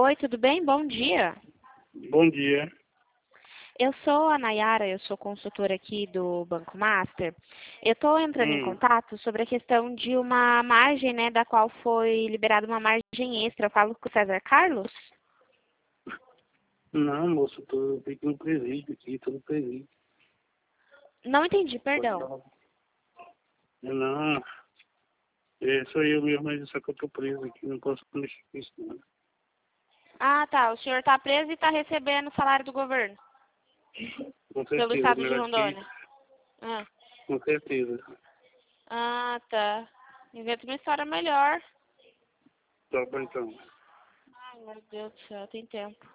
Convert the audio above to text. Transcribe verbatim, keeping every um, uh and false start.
Oi, tudo bem? Bom dia. Bom dia. Eu sou a Nayara, eu sou consultora aqui do Banco Master. Eu estou entrando em Hum. contato sobre a questão de uma margem, né, da qual foi liberada uma margem extra. Eu falo com o César Carlos? Não, moço, eu tô aqui no presídio, aqui, tô no presídio. Não entendi, Pode perdão. falar. Não, é, sou eu mesmo, mas só que eu tô preso aqui, não posso mexer com isso, não. Ah, tá. O senhor está preso e está recebendo o salário do governo, Com pelo certeza, estado de melhor que Rondônia. isso. Ah, Com certeza. ah tá. Inventa uma história melhor. Tá bom, então. Ai, meu Deus do céu, tem tempo.